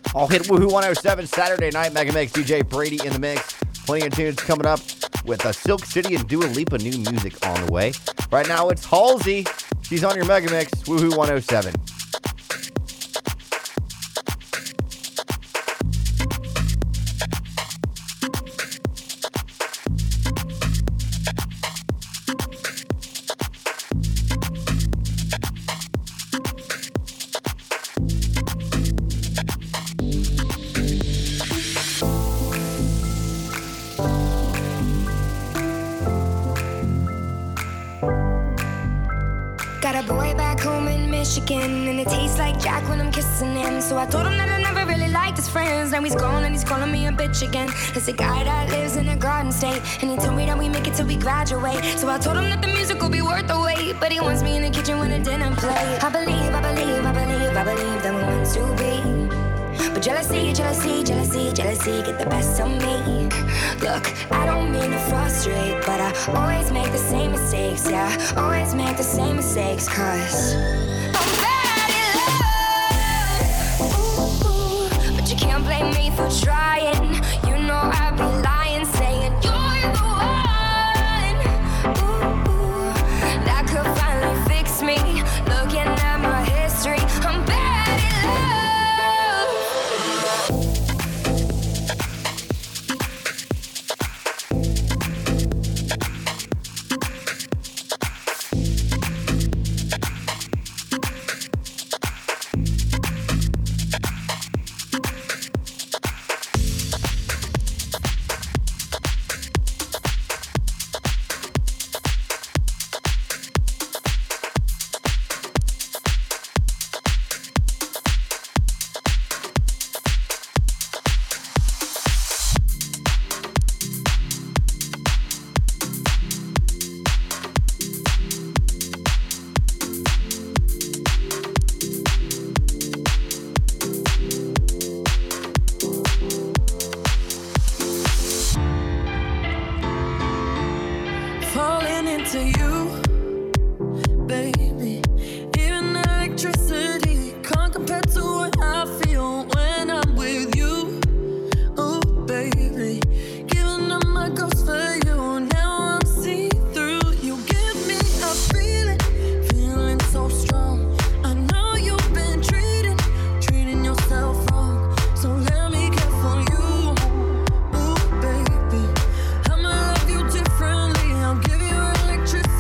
All hit Woohoo 107 Saturday night. Mega Mix, DJ Brady in the mix. Plenty of tunes coming up with Silk City and Dua Lipa new music on the way. Right now it's Halsey. She's on your Mega Mix, Woohoo 107. And it tastes like Jack when I'm kissing him. So I told him that I never really liked his friends. Now he's gone and he's calling me a bitch again. It's a guy that lives in a garden state, and he told me that we make it till we graduate. So I told him that the music will be worth the wait, but he wants me in the kitchen when the dinner play. I believe that we're meant to be. But jealousy get the best of me. Look, I don't mean to frustrate, but I always make the same mistakes. Yeah, always make the same mistakes, cause can't blame me for trying. You know I'd be lying, saying you're the one. Ooh, that could finally fix me. Looking at my history, I'm bad at love. I'ma love you differently. I'll give you electricity.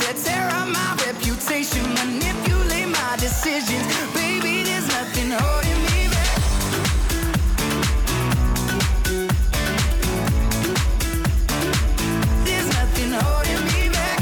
that tear up my reputation, manipulate my decisions. Baby, there's nothing holding me back. There's nothing holding me back.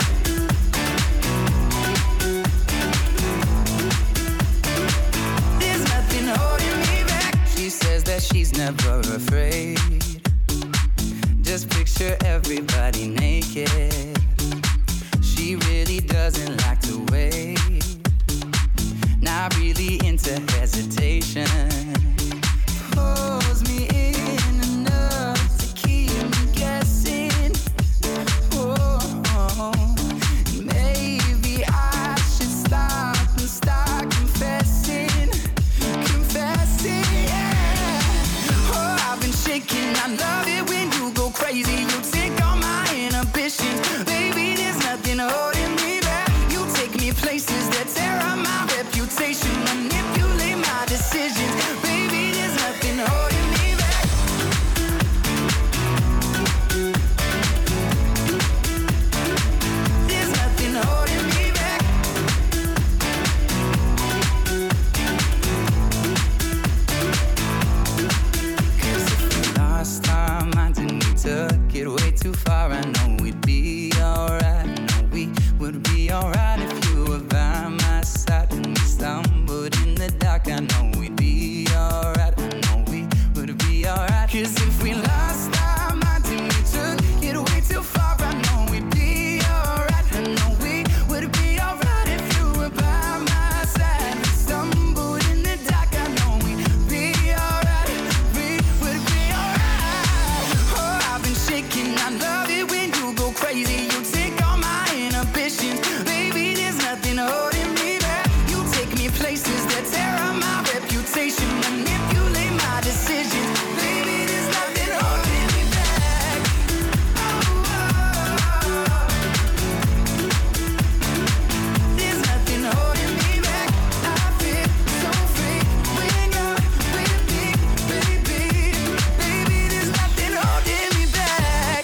There's nothing holding me back. She says that she's never afraid. Just picture everybody naked. She really doesn't like to wait. Not really into hesitation. Pulls me in enough to keep me guessing. Oh, maybe I should stop and start confessing. Confessing, yeah. Oh, I've been shaking. I love it when you go crazy. You take all my inhibitions. Baby, there's nothing holding me back. You take me places that tear up my reputation, manipulate my decisions. Baby, there's nothing holding me back. There's nothing holding me back. Cause if the last time I didn't took it way too far, I know we'd be alright. I know we would be alright if you were by my side. And we stumbled in the dark, I know we'd be alright. I know we would be alright. Cause if we last time I didn't took it way too far, I know we'd be alright. I know we would be alright if you were by my side. We stumbled in the dark, I know we'd be alright. We would be alright. Oh, I've been shaking. I love it when you go crazy. You take all my inhibitions. Baby, there's nothing holding me back. You take me places that tear up my reputation, manipulate my decisions. Baby, there's nothing holding me back. There's nothing holding me back. I feel so free when you're with me, baby. Baby, there's nothing holding me back.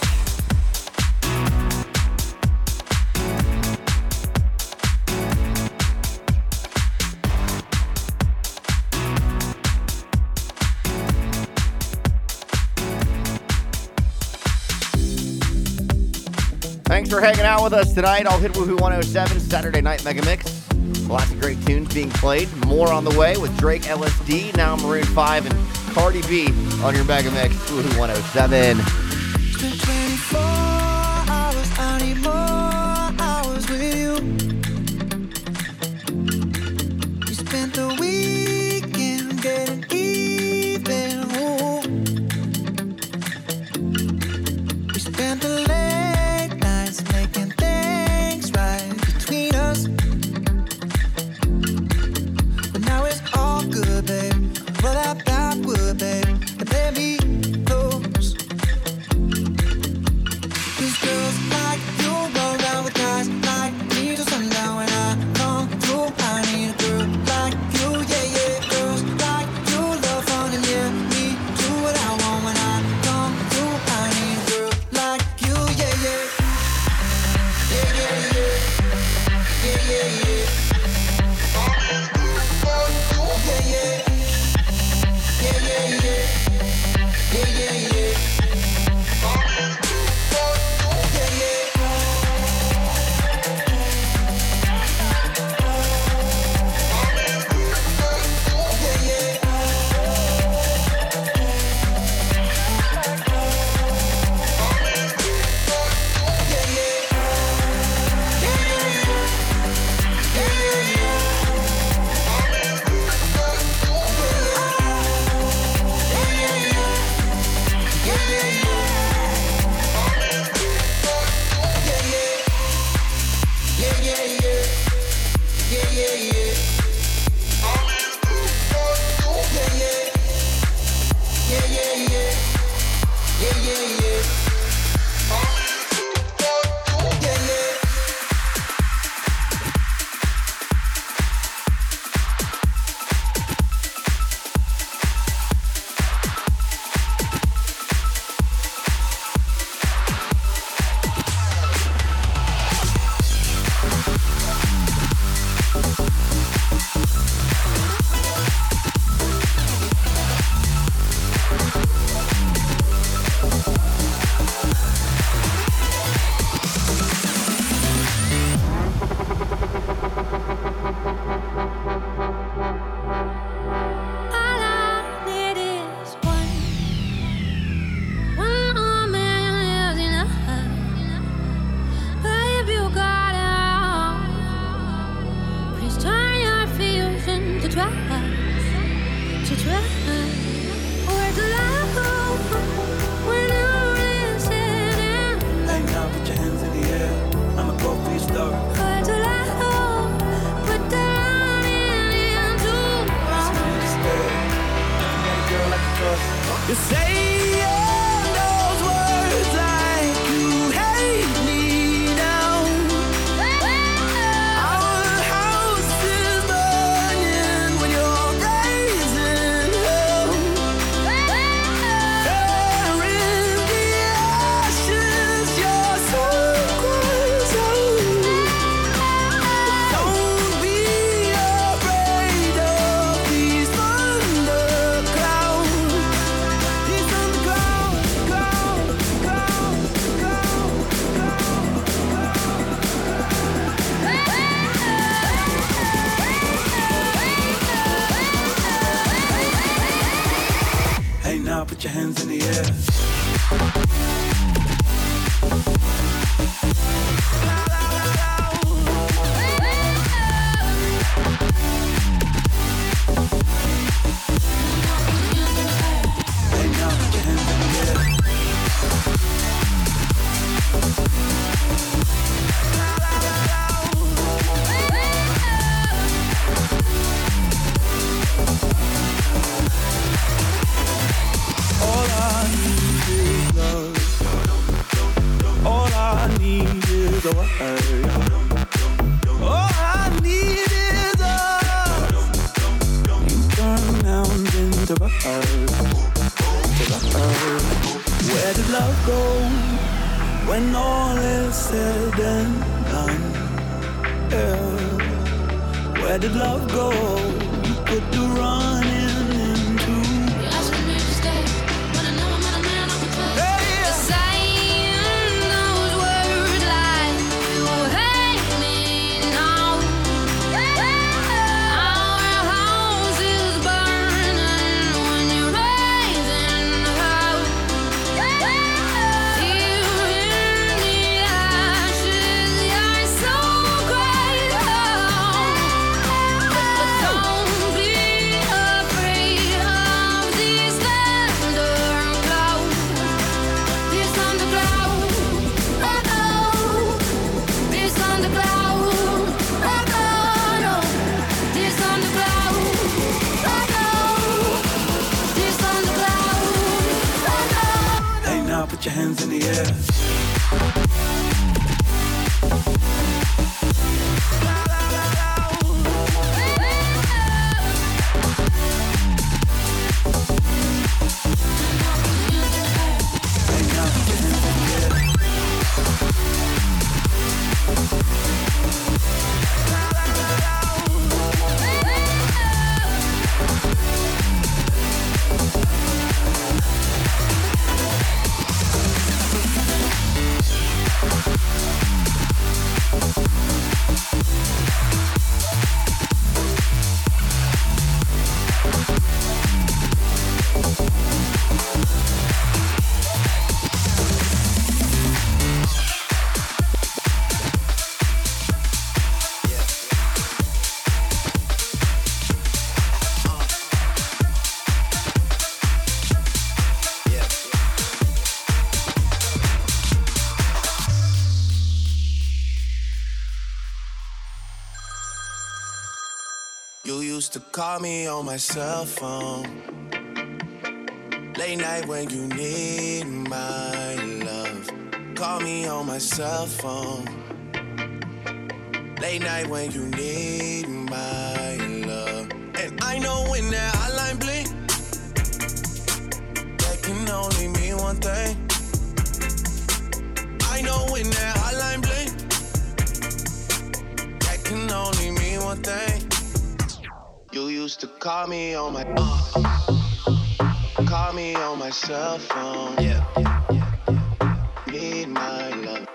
Thanks for hanging out with us tonight. I'll hit Woohoo 107 Saturday Night Mega Mix. Lots of great tunes being played. More on the way with Drake, LSD, now Maroon 5, and Cardi B on your Mega Mix. Woohoo 107. It's been 24 hours, I need more hours with you. We spent the weekend getting even. Ooh. We spent the late nights making things right between us. But now it's all good, babe. Roll out that wood, babe, and let me close. These girls like you go around with guys like me till sundown. When I come through, I need a girl like you, yeah, yeah. Girls like you love fun and yeah, me do what I want. When I come through, I need a girl like you, yeah, yeah. Yeah, yeah, yeah. Yeah, yeah, yeah. Yeah, yeah. Yeah, yeah, yeah. Yeah, yeah, yeah. your hands in the air. Put your hands in the air. To call me on my cell phone late night when you need my love. Call me on my cell phone late night when you need my love. And I know when that hotline blink, that can only mean one thing. I know when that hotline blink, that can only mean one thing. You used to call me on my cell phone. Yeah. Need my love.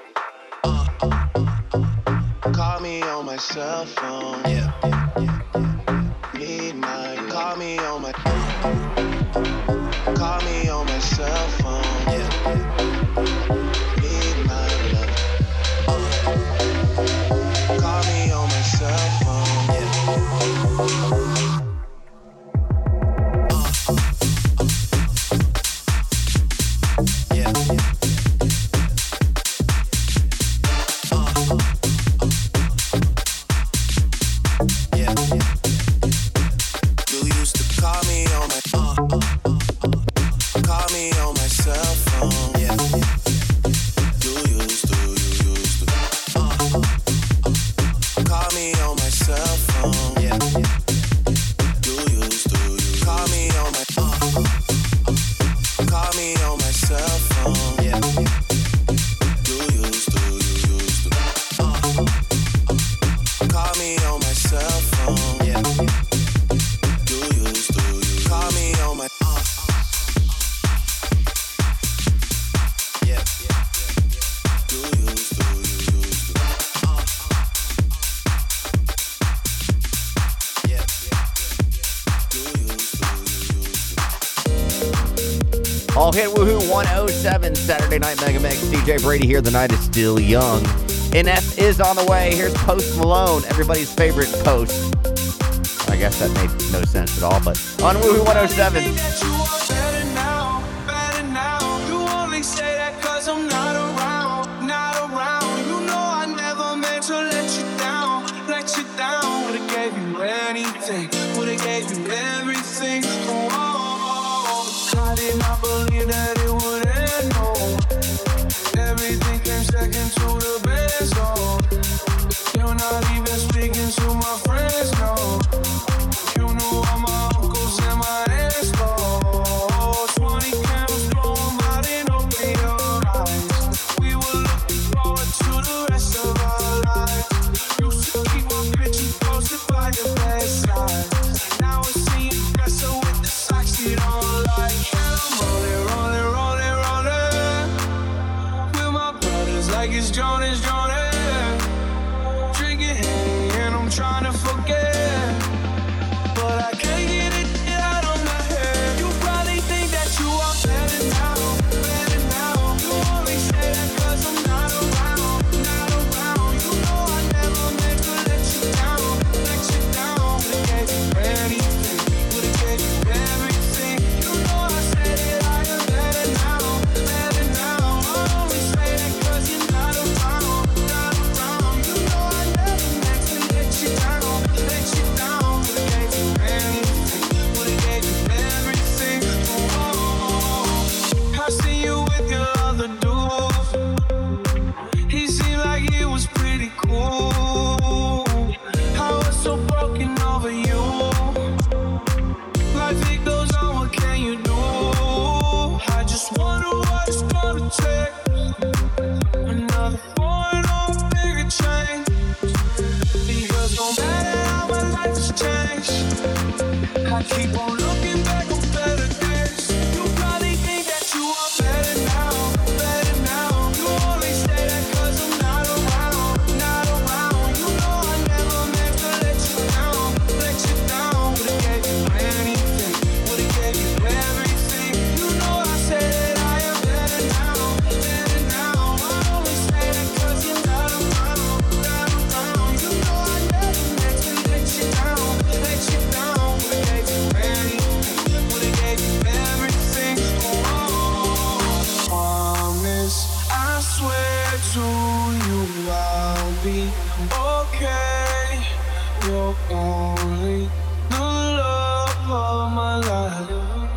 Call me on my cell phone. Yeah. Need my love. Call me on my cell phone. Yeah. Need my love. Call me on my cell phone. Yeah. Yeah. All hit woohoo 107 Saturday Night Mega Mix. DJ Brady here. The night is still young. NF is on the way. Here's Post Malone, everybody's favorite Post. I guess that made no sense at all, but on woohoo 107. Would've gave you everything. I did not believe that it would end. No, everything came second to the best. Oh, you're not even speaking to my friends. No, you knew all my uncles and my aunts. Oh, 20 candles blowing by, didn't open your eyes. We were looking forward to the rest of our lives. Used to keep my picture posted by your bedside. Now I see you dresser with the socks you don't like. And I'm rolling, rolling, rolling, rolling with my brothers like it's Jonas, Jonas. Drinking Henny and I'm trying to forget, but I can't get it out of my head. You probably think that you are better now, better now. You only say that 'cause I'm not around, not around. You know I never meant to let you down, let you down. Would've gave you anything, would've gave you everything. You know I said that I am better now, better now. I only say that 'cause you're not around, not around. You know I never meant to let you down, let you down. Would've gave you anything, would've gave you everything. Oh, I see you with your other dude. He seemed like he was pretty cool. I was so broken over you. Life it goes on, what can you do? I just wonder what it's gonna take. Another foreign or a bigger change. Because no matter how my life has changed, I keep on looking back on better days. You probably think that you are better now, better now. You only say that 'cause I'm not around, not around. You know I never meant to let you down, let you down. Would've gave you anything, would've gave you everything. You know I say that I am better now, better now. I only say that 'cause you're not around, not around. You know I never meant to let you down, let you down. Would've gave you anything, would've gave you everything. Oh, promise, I swear to you I'll be okay. You're only the love of my life.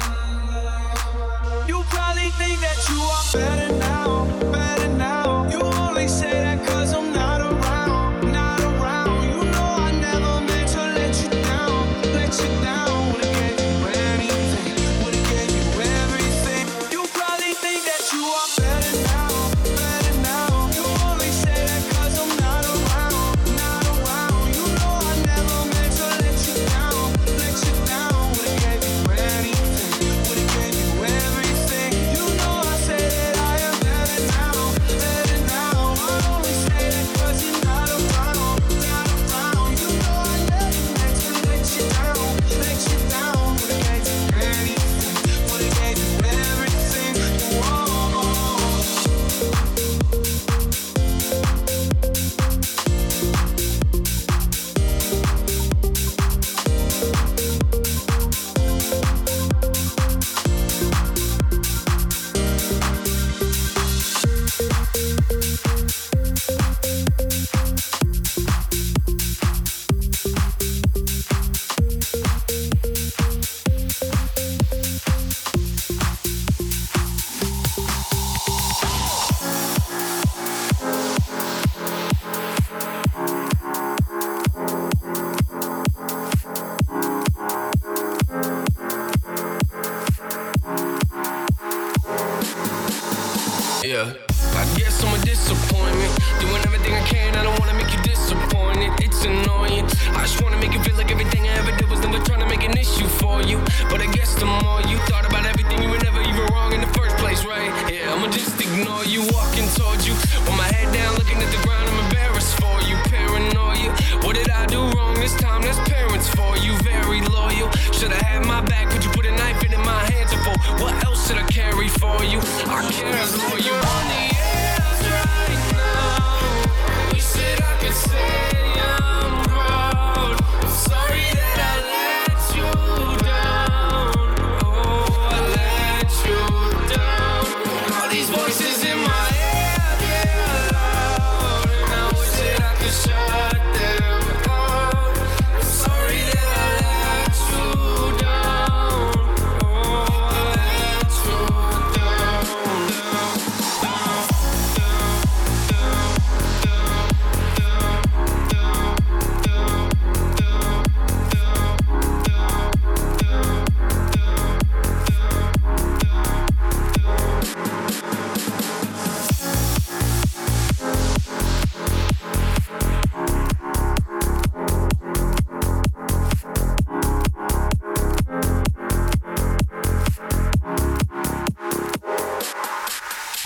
You probably think that you are better now, better now. You only say that 'cause I'm not around, not around. You know I never meant to let you down, let you down. Would've gave you anything, would've gave you everything. You probably think that you are better now, better now. You only say that 'cause I'm not around, not around. You know I never meant to let you down, let you down. Would've gave you anything, would've gave you everything. You know I say that I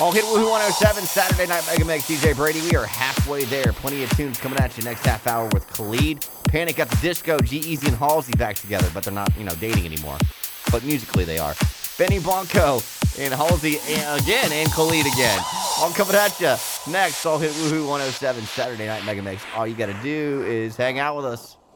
All hit Woohoo 107, Saturday Night Mega Mix, DJ Brady. We are halfway there. Plenty of tunes coming at you next half hour with Khalid. Panic at the Disco, G-Eazy and Halsey back together, but they're not, dating anymore. But musically they are. Benny Blanco and Halsey again and Khalid again. All coming at you next. All hit Woohoo 107, Saturday Night Mega Mix. All you got to do is hang out with us.